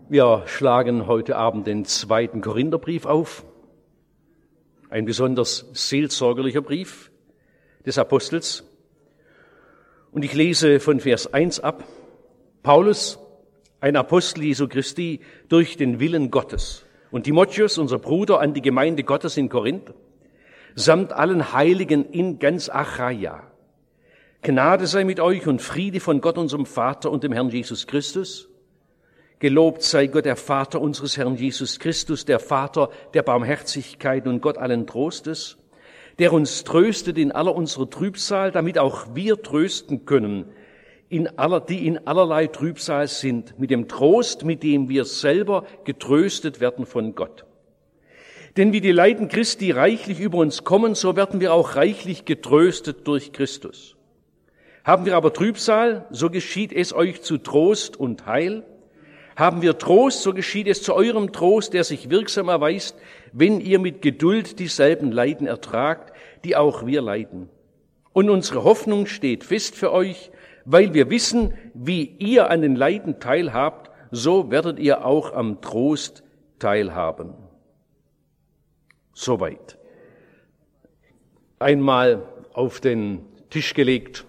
Wir schlagen heute Abend den 2. Korintherbrief auf, ein besonders seelsorgerlicher Brief des Apostels. Und ich lese von Vers 1 ab. Paulus, ein Apostel Jesu Christi, durch den Willen Gottes, und Timotheus, unser Bruder, an die Gemeinde Gottes in Korinth, samt allen Heiligen in ganz Achaia. Gnade sei mit euch und Friede von Gott, unserem Vater und dem Herrn Jesus Christus. Gelobt sei Gott, der Vater unseres Herrn Jesus Christus, der Vater der Barmherzigkeit und Gott allen Trostes, der uns tröstet in aller unserer Trübsal, damit auch wir trösten können, die in allerlei Trübsal sind, mit dem Trost, mit dem wir selber getröstet werden von Gott. Denn wie die Leiden Christi reichlich über uns kommen, so werden wir auch reichlich getröstet durch Christus. Haben wir aber Trübsal, so geschieht es euch zu Trost und Heil. Haben wir Trost, so geschieht es zu eurem Trost, der sich wirksam erweist, wenn ihr mit Geduld dieselben Leiden ertragt, die auch wir leiden. Und unsere Hoffnung steht fest für euch, weil wir wissen, wie ihr an den Leiden teilhabt, so werdet ihr auch am Trost teilhaben. Soweit. Einmal auf den Tisch gelegt.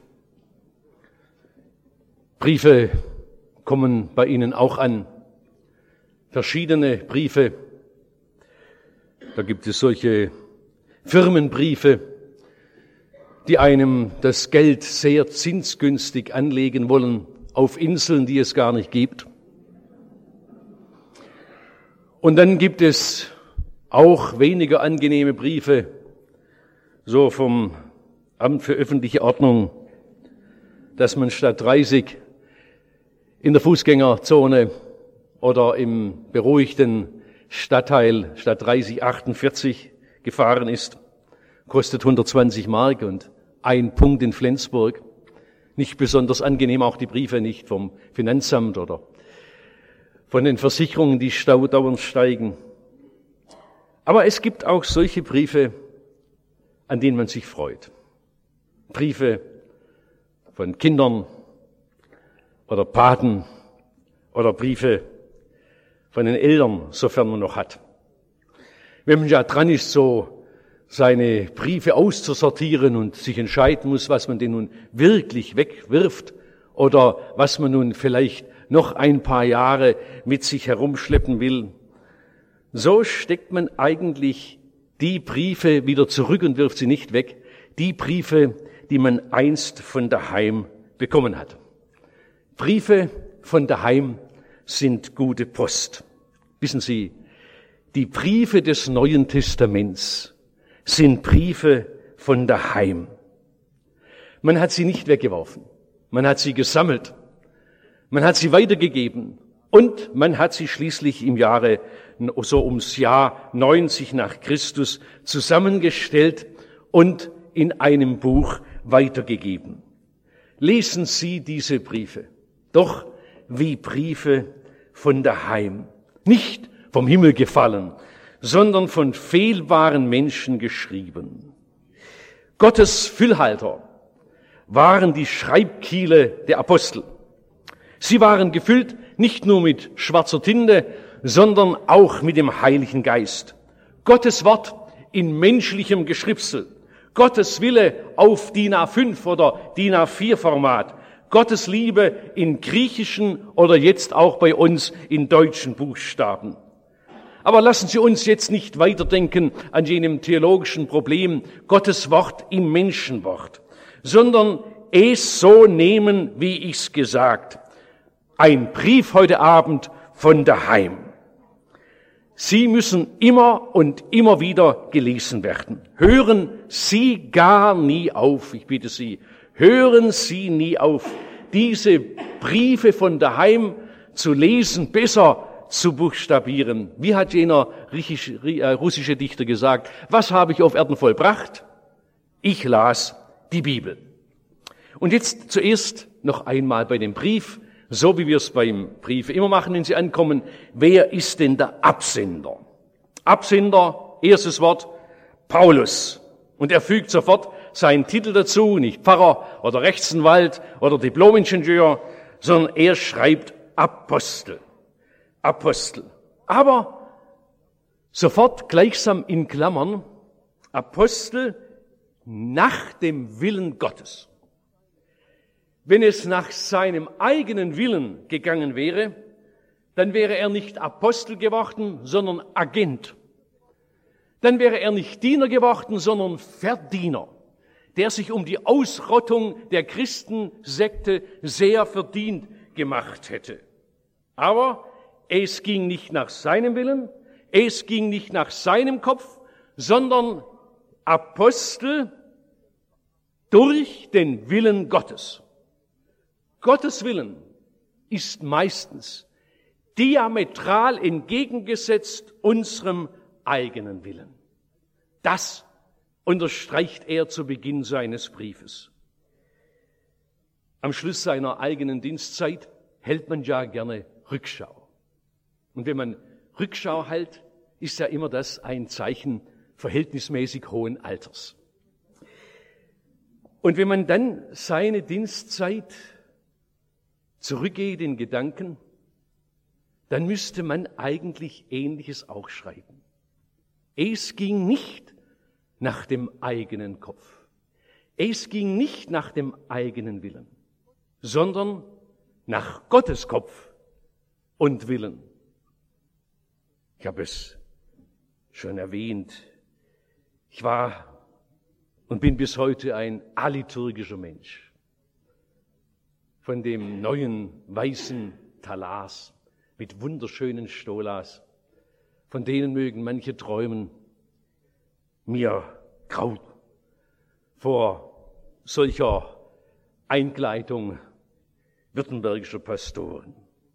Briefe kommen bei Ihnen auch an. Verschiedene Briefe. Da gibt es solche Firmenbriefe, die einem das Geld sehr zinsgünstig anlegen wollen auf Inseln, die es gar nicht gibt. Und dann gibt es auch weniger angenehme Briefe, so vom Amt für öffentliche Ordnung, dass man statt 30 in der Fußgängerzone oder im beruhigten Stadtteil statt 30, 48 gefahren ist. Kostet 120 Mark und 1 Punkt in Flensburg. Nicht besonders angenehm, auch die Briefe nicht vom Finanzamt oder von den Versicherungen, die dauernd steigen. Aber es gibt auch solche Briefe, an denen man sich freut. Briefe von Kindern oder Paten oder Briefe von den Eltern, sofern man noch hat. Wenn man ja dran ist, so seine Briefe auszusortieren und sich entscheiden muss, was man denn nun wirklich wegwirft oder was man nun vielleicht noch ein paar Jahre mit sich herumschleppen will, so steckt man eigentlich die Briefe wieder zurück und wirft sie nicht weg, die Briefe, die man einst von daheim bekommen hat. Briefe von daheim sind gute Post. Wissen Sie, die Briefe des Neuen Testaments sind Briefe von daheim. Man hat sie nicht weggeworfen. Man hat sie gesammelt. Man hat sie weitergegeben. Und man hat sie schließlich im Jahre, so ums Jahr 90 nach Christus zusammengestellt und in einem Buch weitergegeben. Lesen Sie diese Briefe. Doch wie Briefe von daheim. Nicht vom Himmel gefallen, sondern von fehlbaren Menschen geschrieben. Gottes Füllhalter waren die Schreibkiele der Apostel. Sie waren gefüllt nicht nur mit schwarzer Tinte, sondern auch mit dem Heiligen Geist. Gottes Wort in menschlichem Geschrifsel. Gottes Wille auf DIN A5 oder DIN A4 Format. Gottes Liebe in griechischen oder jetzt auch bei uns in deutschen Buchstaben. Aber lassen Sie uns jetzt nicht weiterdenken an jenem theologischen Problem, Gottes Wort im Menschenwort, sondern es so nehmen, wie ich's gesagt. Ein Brief heute Abend von daheim. Sie müssen immer und immer wieder gelesen werden. Hören Sie gar nie auf, ich bitte Sie, hören Sie nie auf, diese Briefe von daheim zu lesen, besser zu buchstabieren. Wie hat jener russische Dichter gesagt? Was habe ich auf Erden vollbracht? Ich las die Bibel. Und jetzt zuerst noch einmal bei dem Brief, so wie wir es beim Brief immer machen, wenn sie ankommen. Wer ist denn der Absender? Absender, erstes Wort, Paulus. Und er fügt sofort seinen Titel dazu, nicht Pfarrer oder Rechtsanwalt oder Diplomingenieur, sondern er schreibt Apostel. Apostel. Aber sofort gleichsam in Klammern, Apostel nach dem Willen Gottes. Wenn es nach seinem eigenen Willen gegangen wäre, dann wäre er nicht Apostel geworden, sondern Agent. Dann wäre er nicht Diener geworden, sondern Verdiener, der sich um die Ausrottung der Christensekte sehr verdient gemacht hätte. Aber es ging nicht nach seinem Willen, es ging nicht nach seinem Kopf, sondern Apostel durch den Willen Gottes. Gottes Willen ist meistens diametral entgegengesetzt unserem eigenen Willen. Das unterstreicht er zu Beginn seines Briefes. Am Schluss seiner eigenen Dienstzeit hält man ja gerne Rückschau. Und wenn man Rückschau hält, ist ja immer das ein Zeichen verhältnismäßig hohen Alters. Und wenn man dann seine Dienstzeit zurückgeht in Gedanken, dann müsste man eigentlich Ähnliches auch schreiben. Es ging nicht nach dem eigenen Kopf. Es ging nicht nach dem eigenen Willen, sondern nach Gottes Kopf und Willen. Ich habe es schon erwähnt. Ich war und bin bis heute ein aliturgischer Mensch. Von dem neuen weißen Talas mit wunderschönen Stolas, von denen mögen manche träumen. Mir graut vor solcher Einkleidung württembergischer Pastoren.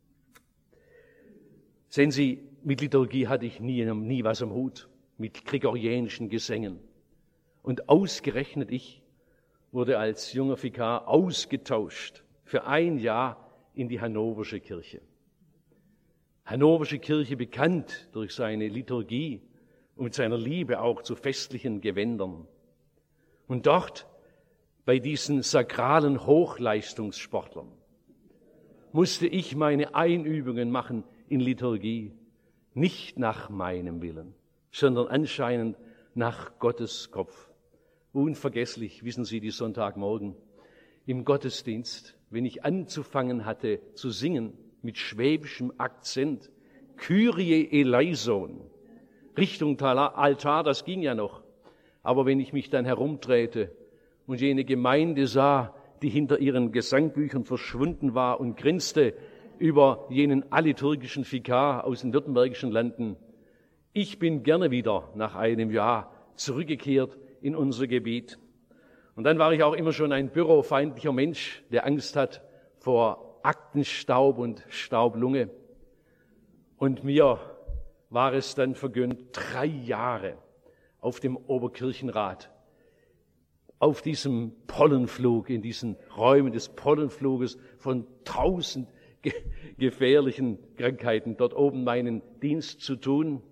Sehen Sie, mit Liturgie hatte ich nie was am Hut, mit gregorianischen Gesängen. Und ausgerechnet ich wurde als junger Vikar ausgetauscht für ein Jahr in die Hannoversche Kirche. Hannoversche Kirche bekannt durch seine Liturgie und mit seiner Liebe auch zu festlichen Gewändern. Und dort, bei diesen sakralen Hochleistungssportlern, musste ich meine Einübungen machen in Liturgie, nicht nach meinem Willen, sondern anscheinend nach Gottes Kopf. Unvergesslich, wissen Sie, die Sonntagmorgen im Gottesdienst, wenn ich anzufangen hatte zu singen mit schwäbischem Akzent, Kyrie eleison, Richtung Altar, das ging ja noch. Aber wenn ich mich dann herumdrehte und jene Gemeinde sah, die hinter ihren Gesangbüchern verschwunden war und grinste über jenen aliturgischen Vikar aus den württembergischen Landen, ich bin gerne wieder nach einem Jahr zurückgekehrt in unser Gebiet. Und dann war ich auch immer schon ein bürofeindlicher Mensch, der Angst hat vor Aktenstaub und Staublunge. Und mir war es dann vergönnt, 3 Jahre auf dem Oberkirchenrat, auf diesem Pollenflug, in diesen Räumen des Pollenfluges von 1000 gefährlichen Krankheiten dort oben meinen Dienst zu tun.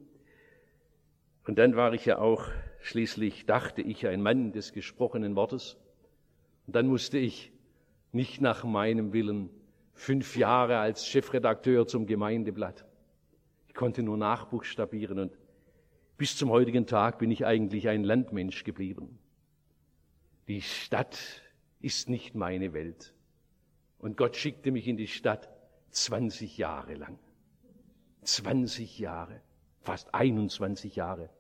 Und dann war ich ja auch schließlich, dachte ich, ein Mann des gesprochenen Wortes. Und dann musste ich nicht nach meinem Willen 5 Jahre als Chefredakteur zum Gemeindeblatt. Ich konnte nur nachbuchstabieren und bis zum heutigen Tag bin ich eigentlich ein Landmensch geblieben. Die Stadt ist nicht meine Welt. Und Gott schickte mich in die Stadt 20 Jahre lang. 20 Jahre, fast 21 Jahre.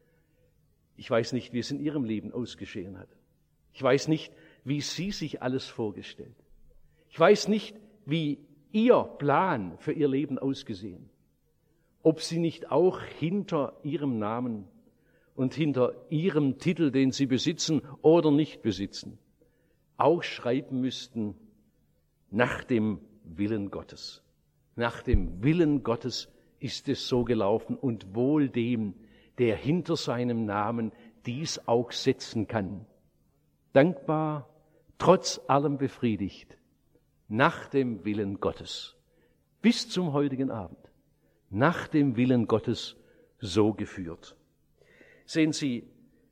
Ich weiß nicht, wie es in Ihrem Leben ausgeschehen hat. Ich weiß nicht, wie Sie sich alles vorgestellt. Ich weiß nicht, wie Ihr Plan für Ihr Leben ausgesehen. Ob Sie nicht auch hinter Ihrem Namen und hinter Ihrem Titel, den Sie besitzen oder nicht besitzen, auch schreiben müssten, nach dem Willen Gottes. Nach dem Willen Gottes ist es so gelaufen und wohl dem, der hinter seinem Namen dies auch setzen kann. Dankbar, trotz allem befriedigt, nach dem Willen Gottes, bis zum heutigen Abend, nach dem Willen Gottes so geführt. Sehen Sie,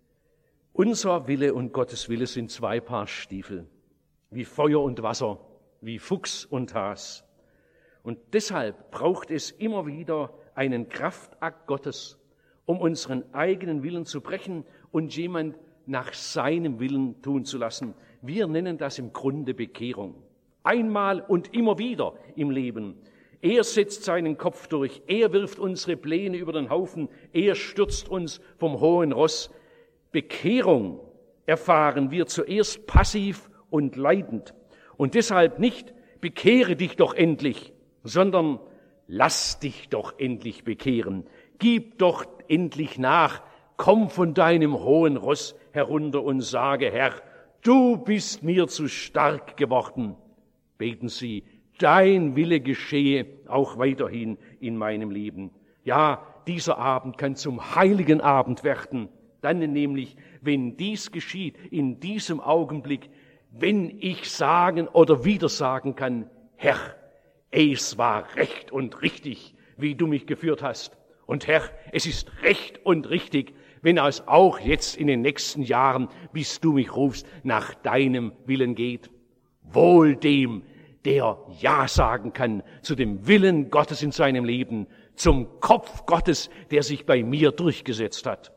unser Wille und Gottes Wille sind 2 Paar Stiefel, wie Feuer und Wasser, wie Fuchs und Has. Und deshalb braucht es immer wieder einen Kraftakt Gottes, um unseren eigenen Willen zu brechen und jemand nach seinem Willen tun zu lassen. Wir nennen das im Grunde Bekehrung. Einmal und immer wieder im Leben. Er setzt seinen Kopf durch, er wirft unsere Pläne über den Haufen, er stürzt uns vom hohen Ross. Bekehrung erfahren wir zuerst passiv und leidend. Und deshalb nicht, bekehre dich doch endlich, sondern lass dich doch endlich bekehren. Gib doch endlich nach, komm von deinem hohen Ross herunter und sage, Herr, du bist mir zu stark geworden. Beten Sie, dein Wille geschehe auch weiterhin in meinem Leben. Ja, dieser Abend kann zum heiligen Abend werden. Dann nämlich, wenn dies geschieht, in diesem Augenblick, wenn ich sagen oder wieder sagen kann, Herr, es war recht und richtig, wie du mich geführt hast. Und Herr, es ist recht und richtig, wenn es auch jetzt in den nächsten Jahren, bis du mich rufst, nach deinem Willen geht. Wohl dem, der Ja sagen kann zu dem Willen Gottes in seinem Leben, zum Kopf Gottes, der sich bei mir durchgesetzt hat.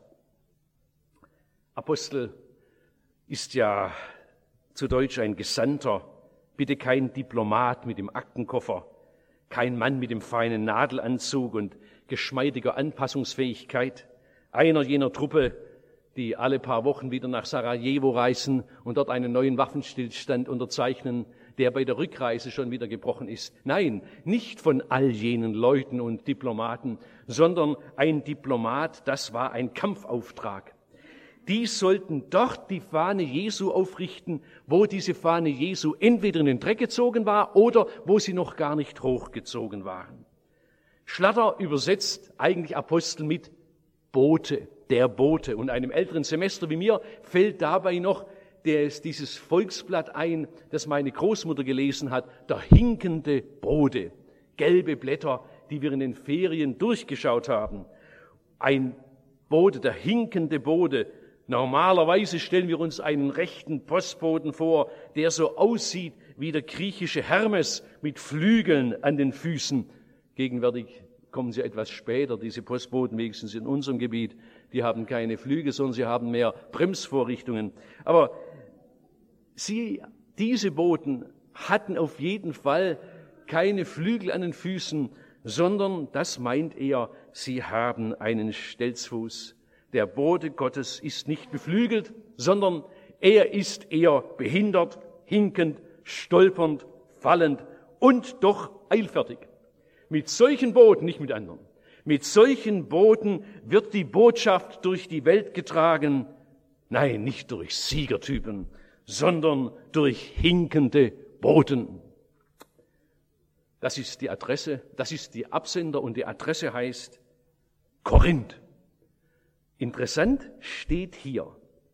Apostel ist ja zu Deutsch ein Gesandter, bitte kein Diplomat mit dem Aktenkoffer, kein Mann mit dem feinen Nadelanzug und geschmeidiger Anpassungsfähigkeit, einer jener Truppe, die alle paar Wochen wieder nach Sarajevo reisen und dort einen neuen Waffenstillstand unterzeichnen, der bei der Rückreise schon wieder gebrochen ist. Nein, nicht von all jenen Leuten und Diplomaten, sondern ein Diplomat, das war ein Kampfauftrag. Die sollten dort die Fahne Jesu aufrichten, wo diese Fahne Jesu entweder in den Dreck gezogen war oder wo sie noch gar nicht hochgezogen waren. Schlatter übersetzt eigentlich Apostel mit Bote, der Bote. Und einem älteren Semester wie mir fällt dabei noch dieses Volksblatt ein, das meine Großmutter gelesen hat, der hinkende Bote. Gelbe Blätter, die wir in den Ferien durchgeschaut haben. Ein Bote, der hinkende Bote. Normalerweise stellen wir uns einen rechten Postboten vor, der so aussieht wie der griechische Hermes mit Flügeln an den Füßen. Gegenwärtig kommen sie etwas später, diese Postboten, wenigstens in unserem Gebiet. Die haben keine Flügel, sondern sie haben mehr Bremsvorrichtungen. Aber diese Boten hatten auf jeden Fall keine Flügel an den Füßen, sondern, das meint er, sie haben einen Stelzfuß. Der Bote Gottes ist nicht beflügelt, sondern er ist eher behindert, hinkend, stolpernd, fallend und doch eilfertig. Mit solchen Boten, nicht mit anderen, mit solchen Boten wird die Botschaft durch die Welt getragen. Nein, nicht durch Siegertypen, sondern durch hinkende Boten. Das ist die Adresse, das ist die Absender und die Adresse heißt Korinth. Interessant steht hier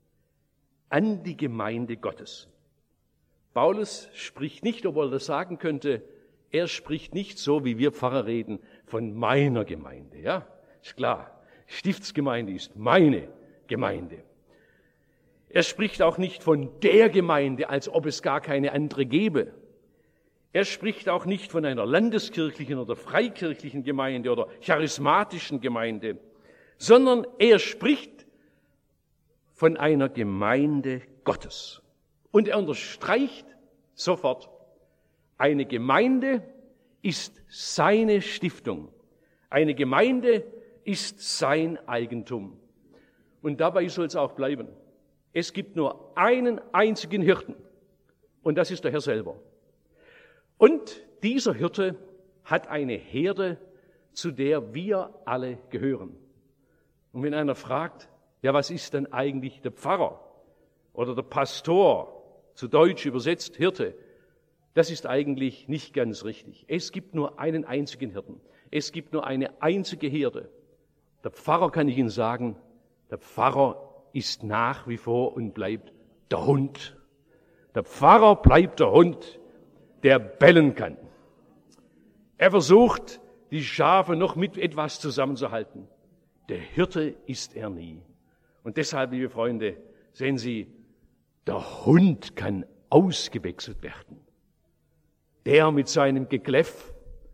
an die Gemeinde Gottes. Paulus spricht nicht, obwohl er das sagen könnte, er spricht nicht so, wie wir Pfarrer reden, von meiner Gemeinde. Ja, ist klar. Stiftsgemeinde ist meine Gemeinde. Er spricht auch nicht von der Gemeinde, als ob es gar keine andere gäbe. Er spricht auch nicht von einer landeskirchlichen oder freikirchlichen Gemeinde oder charismatischen Gemeinde, sondern er spricht von einer Gemeinde Gottes. Und er unterstreicht sofort, eine Gemeinde ist seine Stiftung. Eine Gemeinde ist sein Eigentum. Und dabei soll es auch bleiben. Es gibt nur einen einzigen Hirten. Und das ist der Herr selber. Und dieser Hirte hat eine Herde, zu der wir alle gehören. Und wenn einer fragt, ja, was ist denn eigentlich der Pfarrer oder der Pastor, zu Deutsch übersetzt Hirte, das ist eigentlich nicht ganz richtig. Es gibt nur einen einzigen Hirten. Es gibt nur eine einzige Herde. Der Pfarrer, kann ich Ihnen sagen, der Pfarrer ist nach wie vor und bleibt der Hund. Der Pfarrer bleibt der Hund, der bellen kann. Er versucht, die Schafe noch mit etwas zusammenzuhalten. Der Hirte ist er nie. Und deshalb, liebe Freunde, sehen Sie, der Hund kann ausgewechselt werden. Der mit seinem Gekläff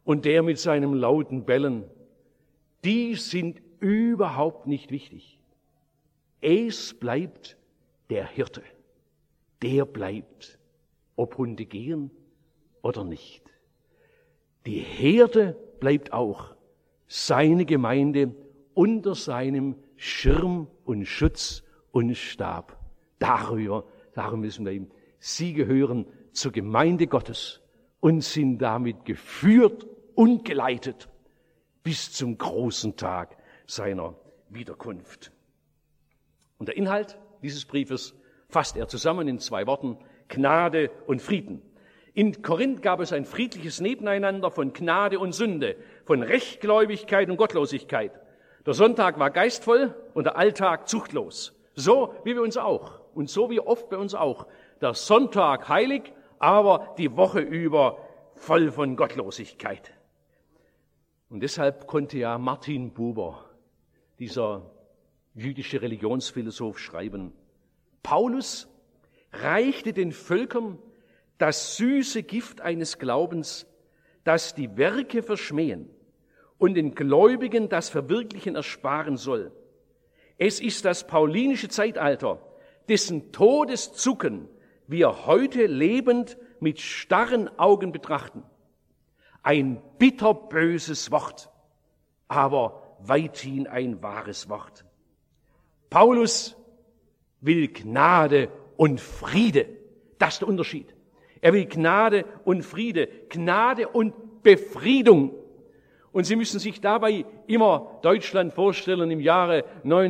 und der mit seinem lauten Bellen, die sind überhaupt nicht wichtig. Es bleibt der Hirte. Der bleibt, ob Hunde gehen oder nicht. Die Herde bleibt auch, seine Gemeinde unter seinem Schirm und Schutz und Stab. Darum müssen wir ihm. Sie gehören zur Gemeinde Gottes und sind damit geführt und geleitet bis zum großen Tag seiner Wiederkunft. Und der Inhalt dieses Briefes fasst er zusammen in 2 Worten: Gnade und Frieden. In Korinth gab es ein friedliches Nebeneinander von Gnade und Sünde, von Rechtgläubigkeit und Gottlosigkeit. Der Sonntag war geistvoll und der Alltag zuchtlos. So wie bei uns auch und so wie oft bei uns auch. Der Sonntag heilig, aber die Woche über voll von Gottlosigkeit. Und deshalb konnte ja Martin Buber, dieser jüdische Religionsphilosoph, schreiben: Paulus reichte den Völkern das süße Gift eines Glaubens, das die Werke verschmähen und den Gläubigen das Verwirklichen ersparen soll. Es ist das paulinische Zeitalter, dessen Todeszucken wir heute lebend mit starren Augen betrachten. Ein bitterböses Wort, aber weithin ein wahres Wort. Paulus will Gnade und Friede. Das ist der Unterschied. Er will Gnade und Friede, Gnade und Befriedung. Und Sie müssen sich dabei immer Deutschland vorstellen im Jahre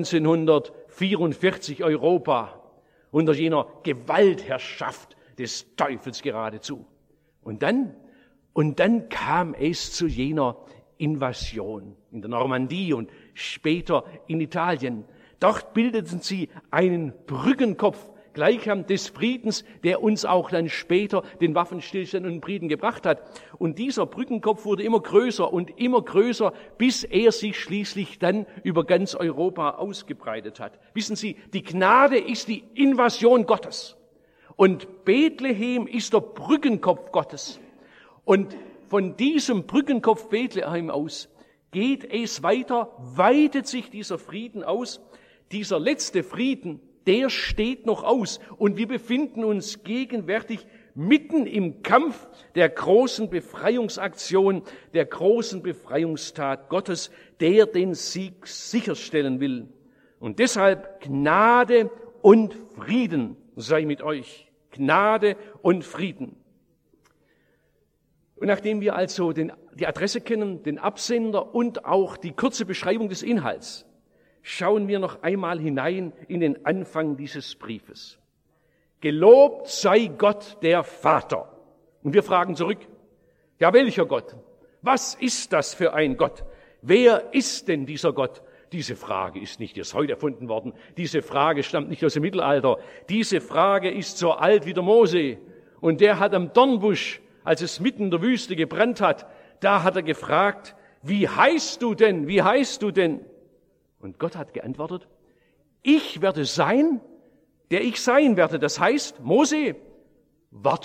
1944, Europa, unter jener Gewaltherrschaft des Teufels geradezu. Und dann kam es zu jener Invasion in der Normandie und später in Italien. Dort bildeten sie einen Brückenkopf gleichsam des Friedens, der uns auch dann später den Waffenstillstand und den Frieden gebracht hat. Und dieser Brückenkopf wurde immer größer, bis er sich schließlich dann über ganz Europa ausgebreitet hat. Wissen Sie, die Gnade ist die Invasion Gottes. Und Bethlehem ist der Brückenkopf Gottes. Und von diesem Brückenkopf Bethlehem aus geht es weiter, weitet sich dieser Frieden aus. Dieser letzte Frieden, der steht noch aus. Und wir befinden uns gegenwärtig mitten im Kampf der großen Befreiungsaktion, der großen Befreiungstat Gottes, der den Sieg sicherstellen will. Und deshalb Gnade und Frieden sei mit euch. Gnade und Frieden. Und nachdem wir also die Adresse kennen, den Absender und auch die kurze Beschreibung des Inhalts, schauen wir noch einmal hinein in den Anfang dieses Briefes. Gelobt sei Gott der Vater. Und wir fragen zurück, ja, welcher Gott? Was ist das für ein Gott? Wer ist denn dieser Gott? Diese Frage ist nicht erst heute erfunden worden. Diese Frage stammt nicht aus dem Mittelalter. Diese Frage ist so alt wie der Mose. Und der hat am Dornbusch, als es mitten in der Wüste gebrannt hat, da hat er gefragt, wie heißt du denn? Wie heißt du denn? Und Gott hat geantwortet, ich werde sein, der ich sein werde. Das heißt, Mose, wart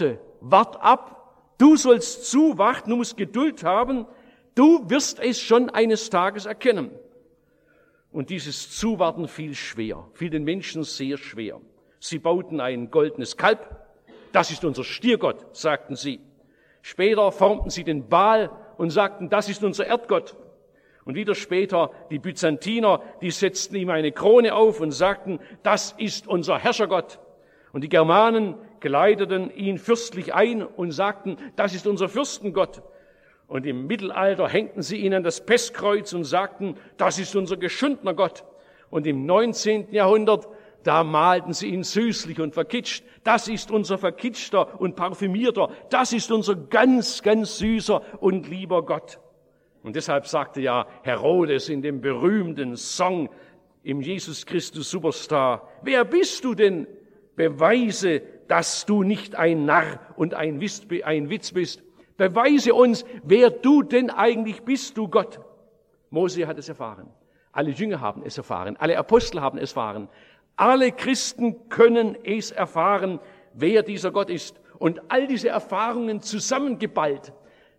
ab. Du sollst zuwarten, du musst Geduld haben. Du wirst es schon eines Tages erkennen. Und dieses Zuwarten fiel den Menschen sehr schwer. Sie bauten ein goldenes Kalb. Das ist unser Stiergott, sagten sie. Später formten sie den Baal und sagten, das ist unser Erdgott. Und wieder später die Byzantiner, die setzten ihm eine Krone auf und sagten, das ist unser Herrschergott. Und die Germanen kleideten ihn fürstlich ein und sagten, das ist unser Fürstengott. Und im Mittelalter hängten sie ihn an das Pestkreuz und sagten, das ist unser geschundener Gott. Und im 19. Jahrhundert, da malten sie ihn süßlich und verkitscht. Das ist unser verkitschter und parfümierter, das ist unser ganz, ganz süßer und lieber Gott. Und deshalb sagte ja Herodes in dem berühmten Song im Jesus Christus Superstar, wer bist du denn? Beweise, dass du nicht ein Narr und ein Witz bist. Beweise uns, wer du denn eigentlich bist, du Gott. Mose hat es erfahren. Alle Jünger haben es erfahren. Alle Apostel haben es erfahren. Alle Christen können es erfahren, wer dieser Gott ist. Und all diese Erfahrungen zusammengeballt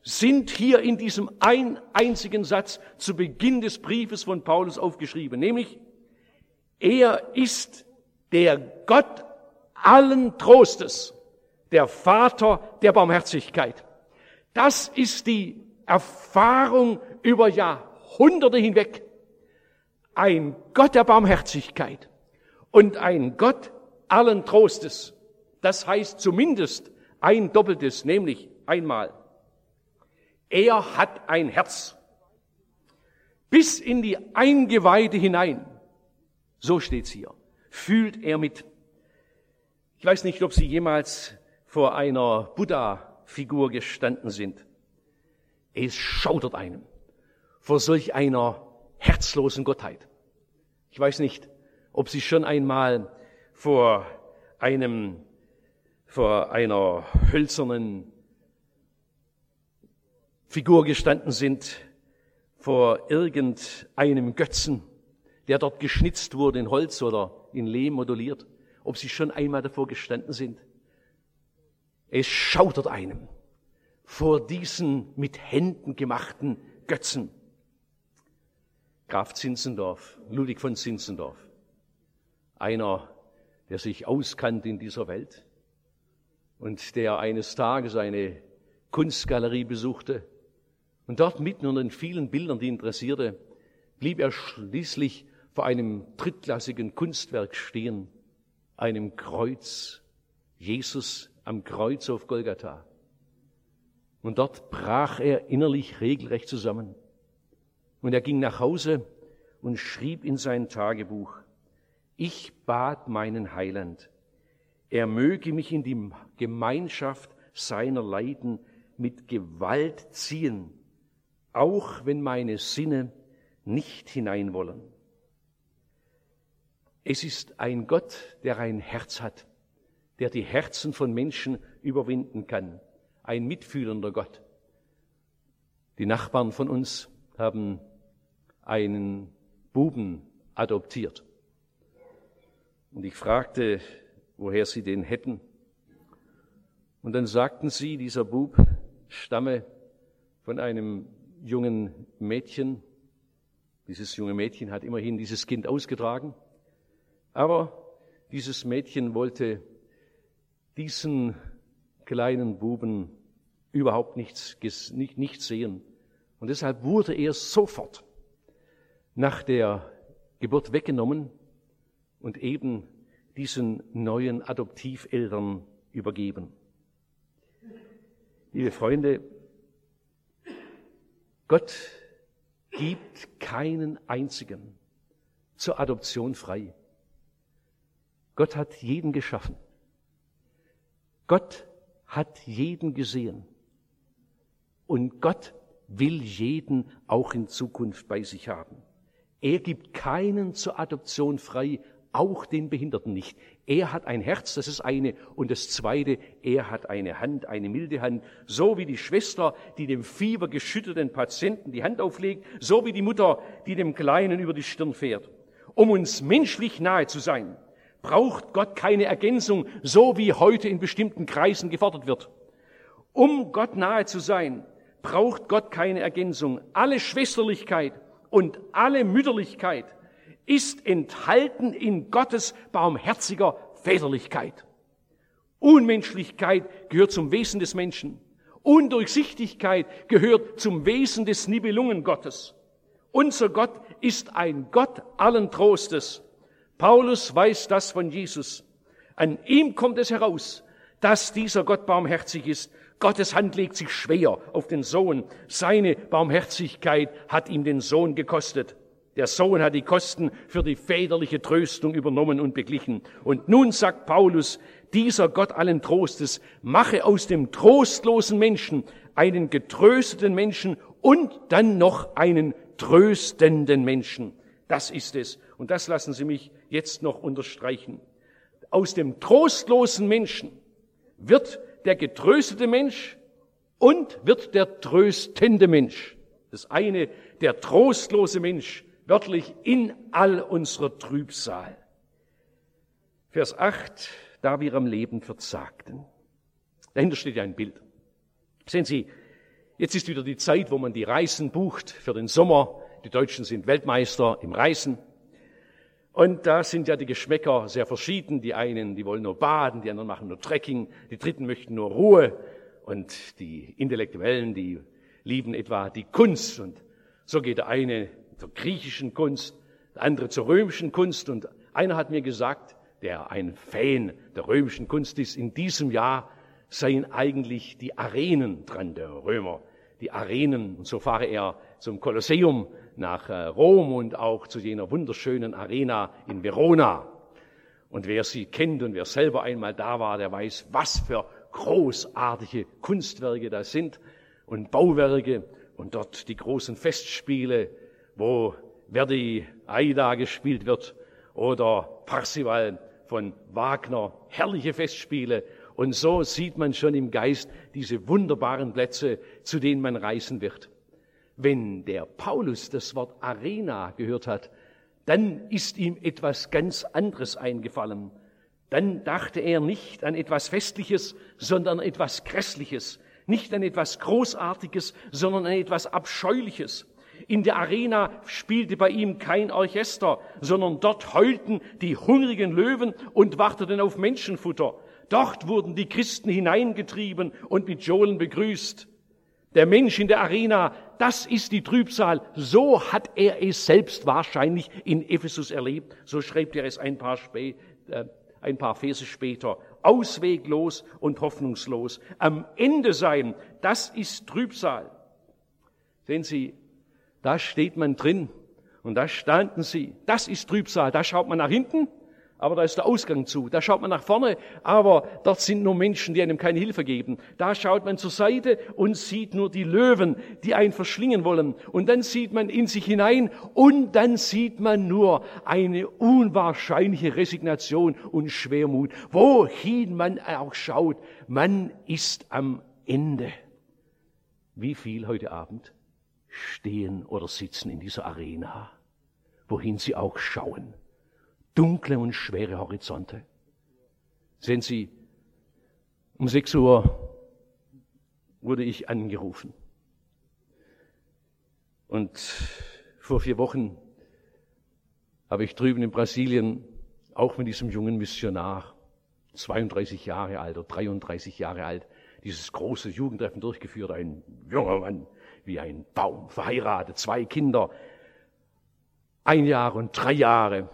sind hier in diesem einzigen Satz zu Beginn des Briefes von Paulus aufgeschrieben, nämlich, er ist der Gott allen Trostes, der Vater der Barmherzigkeit. Das ist die Erfahrung über Jahrhunderte hinweg. Ein Gott der Barmherzigkeit und ein Gott allen Trostes. Das heißt zumindest ein Doppeltes, nämlich einmal. Er hat ein Herz. Bis in die Eingeweide hinein. So steht's hier. Fühlt er mit. Ich weiß nicht, ob Sie jemals vor einer Buddha-Figur gestanden sind. Es schaudert einem vor solch einer herzlosen Gottheit. Ich weiß nicht, ob Sie schon einmal vor einer hölzernen Figur gestanden sind, vor irgendeinem Götzen, der dort geschnitzt wurde in Holz oder in Lehm modelliert, ob Sie schon einmal davor gestanden sind. Es schaudert einem vor diesen mit Händen gemachten Götzen. Graf Zinzendorf, Ludwig von Zinzendorf, einer, der sich auskannte in dieser Welt und der eines Tages eine Kunstgalerie besuchte und dort mitten unter den vielen Bildern, die ihn interessierte, blieb er schließlich vor einem drittklassigen Kunstwerk stehen, einem Kreuz, Jesus am Kreuz auf Golgatha. Und dort brach er innerlich regelrecht zusammen. Und er ging nach Hause und schrieb in sein Tagebuch, ich bat meinen Heiland, er möge mich in die Gemeinschaft seiner Leiden mit Gewalt ziehen, auch wenn meine Sinne nicht hineinwollen. Es ist ein Gott, der ein Herz hat, der die Herzen von Menschen überwinden kann. Ein mitfühlender Gott. Die Nachbarn von uns haben einen Buben adoptiert. Und ich fragte, woher sie den hätten. Und dann sagten sie, dieser Bub stamme von einem jungen Mädchen. Dieses junge Mädchen hat immerhin dieses Kind ausgetragen. Aber dieses Mädchen wollte diesen kleinen Buben überhaupt nicht sehen. Und deshalb wurde er sofort nach der Geburt weggenommen und eben diesen neuen Adoptiveltern übergeben. Liebe Freunde, Gott gibt keinen einzigen zur Adoption frei. Gott hat jeden geschaffen. Gott hat jeden gesehen. Und Gott will jeden auch in Zukunft bei sich haben. Er gibt keinen zur Adoption frei, auch den Behinderten nicht. Er hat ein Herz, das ist eine. Und das Zweite, er hat eine Hand, eine milde Hand. So wie die Schwester, die dem fiebergeschüttelten Patienten die Hand auflegt, so wie die Mutter, die dem Kleinen über die Stirn fährt. Um uns menschlich nahe zu sein, braucht Gott keine Ergänzung, so wie heute in bestimmten Kreisen gefordert wird. Um Gott nahe zu sein, braucht Gott keine Ergänzung. Alle Schwesterlichkeit und alle Mütterlichkeit ist enthalten in Gottes barmherziger Väterlichkeit. Unmenschlichkeit gehört zum Wesen des Menschen. Undurchsichtigkeit gehört zum Wesen des Nibelungen-Gottes. Unser Gott ist ein Gott allen Trostes. Paulus weiß das von Jesus. An ihm kommt es heraus, dass dieser Gott barmherzig ist. Gottes Hand legt sich schwer auf den Sohn. Seine Barmherzigkeit hat ihm den Sohn gekostet. Der Sohn hat die Kosten für die väterliche Tröstung übernommen und beglichen. Und nun sagt Paulus, dieser Gott allen Trostes mache aus dem trostlosen Menschen einen getrösteten Menschen und dann noch einen tröstenden Menschen. Das ist es. Und das lassen Sie mich jetzt noch unterstreichen. Aus dem trostlosen Menschen wird der getröstete Mensch und wird der tröstende Mensch. Das eine, der trostlose Mensch, wörtlich in all unserer Trübsal. Vers 8, da wir am Leben verzagten. Dahinter steht ja ein Bild. Sehen Sie, Jetzt ist wieder die Zeit, wo man die Reisen bucht für den Sommer. Die Deutschen sind Weltmeister im Reisen. Und da sind ja die Geschmäcker sehr verschieden. Die einen, die wollen nur baden, die anderen machen nur Trekking, die Dritten möchten nur Ruhe. Und die Intellektuellen, die lieben etwa die Kunst. Und so geht der eine zur griechischen Kunst, der andere zur römischen Kunst. Und einer hat mir gesagt, der ein Fan der römischen Kunst ist, in diesem Jahr seien eigentlich die Arenen dran, der Römer. Die Arenen, und so fahre er zum Kolosseum nach Rom und auch zu jener wunderschönen Arena in Verona. Und wer sie kennt und wer selber einmal da war, der weiß, was für großartige Kunstwerke da sind und Bauwerke und dort die großen Festspiele, wo Verdi Aida gespielt wird oder Parzival von Wagner, herrliche Festspiele. Und so sieht man schon im Geist diese wunderbaren Plätze, zu denen man reisen wird. Wenn der Paulus das Wort Arena gehört hat, dann ist ihm etwas ganz anderes eingefallen. Dann dachte er nicht an etwas Festliches, sondern an etwas Grässliches. Nicht an etwas Großartiges, sondern an etwas Abscheuliches. In der Arena spielte bei ihm kein Orchester, sondern dort heulten die hungrigen Löwen und warteten auf Menschenfutter. Dort wurden die Christen hineingetrieben und mit Johlen begrüßt. Der Mensch in der Arena, das ist die Trübsal. So hat er es selbst wahrscheinlich in Ephesus erlebt. So schreibt er es ein paar Verse später. Ausweglos und hoffnungslos. Am Ende sein, das ist Trübsal. Sehen Sie, da steht man drin und da standen sie. Das ist Trübsal. Da schaut man nach hinten, aber da ist der Ausgang zu. Da schaut man nach vorne, aber dort sind nur Menschen, die einem keine Hilfe geben. Da schaut man zur Seite und sieht nur die Löwen, die einen verschlingen wollen. Und dann sieht man in sich hinein und dann sieht man nur eine unwahrscheinliche Resignation und Schwermut. Wohin man auch schaut, man ist am Ende. Wie viel heute Abend stehen oder sitzen in dieser Arena, wohin sie auch schauen. Dunkle und schwere Horizonte. Sehen Sie, um 6 Uhr wurde ich angerufen. Und vor 4 Wochen habe ich drüben in Brasilien auch mit diesem jungen Missionar, 32 Jahre alt oder 33 Jahre alt, dieses große Jugendtreffen durchgeführt. Ein junger Mann, wie ein Baum, verheiratet, 2 Kinder, 1 Jahr und 3 Jahre.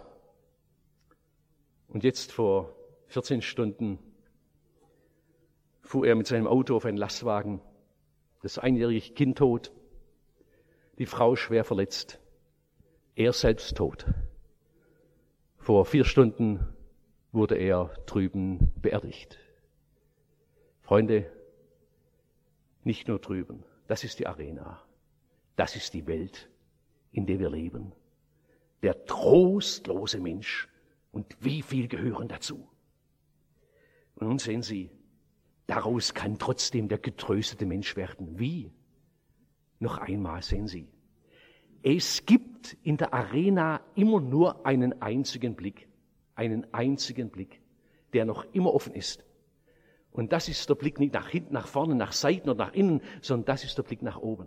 Und jetzt vor 14 Stunden fuhr er mit seinem Auto auf einen Lastwagen, das 1-jährige Kind tot, die Frau schwer verletzt, er selbst tot. Vor 4 Stunden wurde er drüben beerdigt. Freunde, nicht nur drüben, das ist die Arena, das ist die Welt, in der wir leben. Der trostlose Mensch. Und wie viel gehören dazu? Und nun sehen Sie, daraus kann trotzdem der getröstete Mensch werden. Wie? Noch einmal sehen Sie, es gibt in der Arena immer nur einen einzigen Blick, der noch immer offen ist. Und das ist der Blick nicht nach hinten, nach vorne, nach Seiten oder nach innen, sondern das ist der Blick nach oben.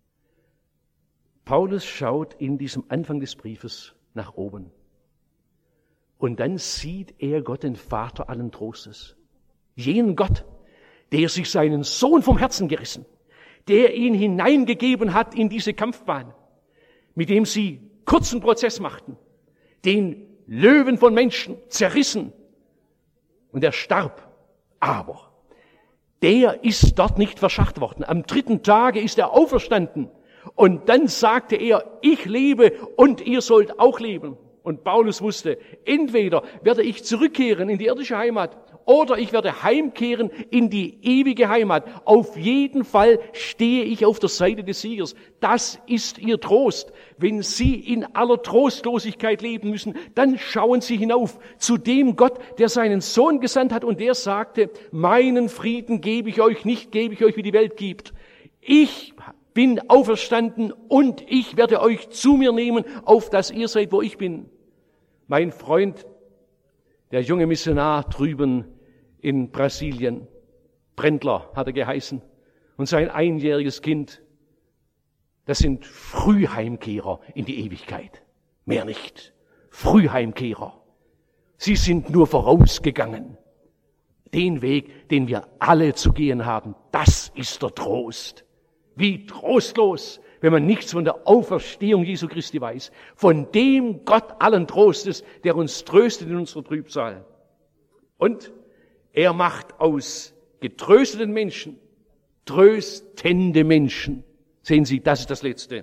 Paulus schaut in diesem Anfang des Briefes nach oben. Und dann sieht er Gott, den Vater allen Trostes. Jenen Gott, der sich seinen Sohn vom Herzen gerissen, der ihn hineingegeben hat in diese Kampfbahn, mit dem sie kurzen Prozess machten, den Löwen von Menschen zerrissen und er starb. Aber der ist dort nicht verscharrt worden. Am 3. Tage ist er auferstanden und dann sagte er, ich lebe und ihr sollt auch leben. Und Paulus wusste, entweder werde ich zurückkehren in die irdische Heimat oder ich werde heimkehren in die ewige Heimat. Auf jeden Fall stehe ich auf der Seite des Siegers. Das ist ihr Trost. Wenn Sie in aller Trostlosigkeit leben müssen, dann schauen Sie hinauf zu dem Gott, der seinen Sohn gesandt hat und der sagte, meinen Frieden gebe ich euch, nicht gebe ich euch, wie die Welt gibt. Ich bin auferstanden und ich werde euch zu mir nehmen, auf dass ihr seid, wo ich bin. Mein Freund, der junge Missionar drüben in Brasilien, Brendler hat er geheißen, und sein einjähriges Kind, das sind Frühheimkehrer in die Ewigkeit. Mehr nicht. Frühheimkehrer. Sie sind nur vorausgegangen. Den Weg, den wir alle zu gehen haben, das ist der Trost. Wie trostlos, wenn man nichts von der Auferstehung Jesu Christi weiß, von dem Gott allen Trostes, der uns tröstet in unserer Trübsal. Und er macht aus getrösteten Menschen tröstende Menschen. Sehen Sie, das ist das Letzte.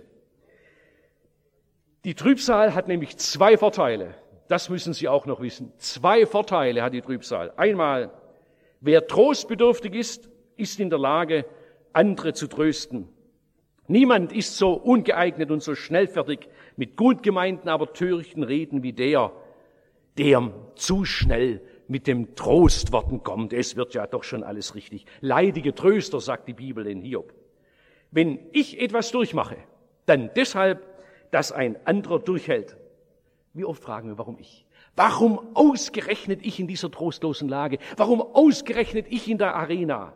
Die Trübsal hat nämlich zwei Vorteile. Das müssen Sie auch noch wissen. Zwei Vorteile hat die Trübsal. Einmal, wer trostbedürftig ist, ist in der Lage, andere zu trösten. Niemand ist so ungeeignet und so schnellfertig mit gut gemeinten, aber törichten Reden wie der zu schnell mit dem Trostworten kommt. Es wird ja doch schon alles richtig. Leidige Tröster, sagt die Bibel in Hiob. Wenn ich etwas durchmache, dann deshalb, dass ein anderer durchhält. Wie oft fragen wir, warum ich? Warum ausgerechnet ich in dieser trostlosen Lage? Warum ausgerechnet ich in der Arena?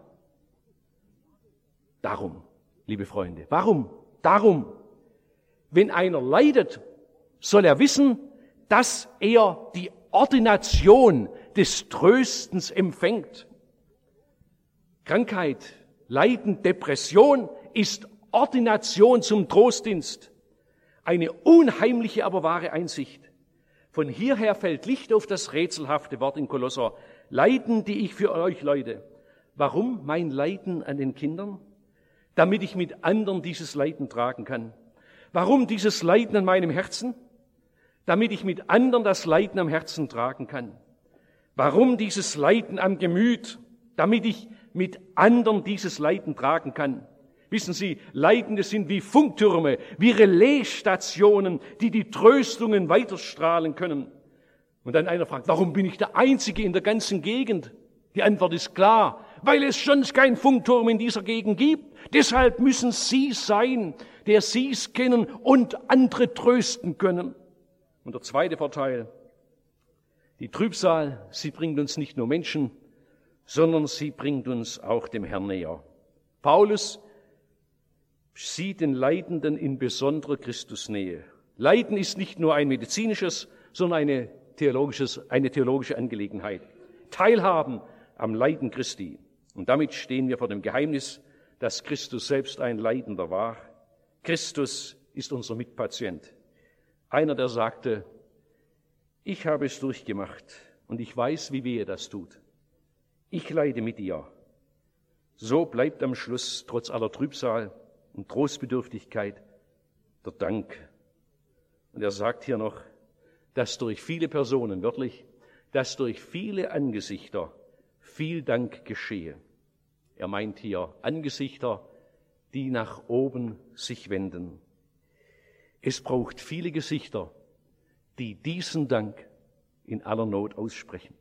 Darum, liebe Freunde, warum? Darum, wenn einer leidet, soll er wissen, dass er die Ordination des Tröstens empfängt. Krankheit, Leiden, Depression ist Ordination zum Trostdienst. Eine unheimliche, aber wahre Einsicht. Von hierher fällt Licht auf das rätselhafte Wort in Kolosser. Leiden, die ich für euch leide. Warum mein Leiden an den Kindern? Damit ich mit anderen dieses Leiden tragen kann. Warum dieses Leiden an meinem Herzen? Damit ich mit anderen das Leiden am Herzen tragen kann. Warum dieses Leiden am Gemüt? Damit ich mit anderen dieses Leiden tragen kann. Wissen Sie, Leidende sind wie Funktürme, wie Relaisstationen, die die Tröstungen weiterstrahlen können. Und dann einer fragt, warum bin ich der Einzige in der ganzen Gegend? Die Antwort ist klar, weil es sonst keinen Funkturm in dieser Gegend gibt. Deshalb müssen Sie sein, der Sie's kennen und andere trösten können. Und der zweite Vorteil, die Trübsal, sie bringt uns nicht nur Menschen, sondern sie bringt uns auch dem Herrn näher. Paulus sieht den Leidenden in besonderer Christusnähe. Leiden ist nicht nur ein medizinisches, sondern eine theologische Angelegenheit. Teilhaben am Leiden Christi. Und damit stehen wir vor dem Geheimnis, dass Christus selbst ein Leidender war. Christus ist unser Mitpatient. Einer, der sagte, ich habe es durchgemacht und ich weiß, wie weh das tut. Ich leide mit dir. So bleibt am Schluss, trotz aller Trübsal und Trostbedürftigkeit, der Dank. Und er sagt hier noch, dass durch viele Personen, wörtlich, dass durch viele Angesichter viel Dank geschehe. Er meint hier Angesichter, die nach oben sich wenden. Es braucht viele Gesichter, die diesen Dank in aller Not aussprechen.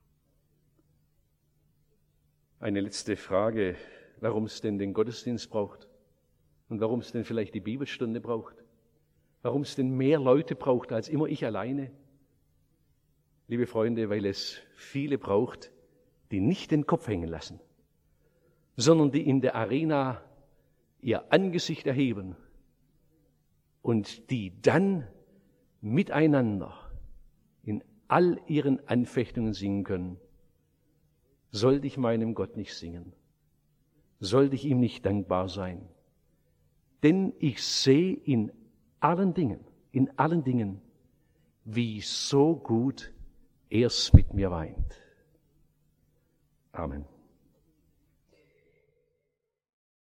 Eine letzte Frage, warum es denn den Gottesdienst braucht und warum es denn vielleicht die Bibelstunde braucht, warum es denn mehr Leute braucht als immer ich alleine. Liebe Freunde, weil es viele braucht, die nicht den Kopf hängen lassen, sondern die in der Arena ihr Angesicht erheben und die dann miteinander in all ihren Anfechtungen singen können. Sollte ich meinem Gott nicht singen? Sollte ich ihm nicht dankbar sein? Denn ich sehe in allen Dingen, wie so gut er's mit mir weint. Amen.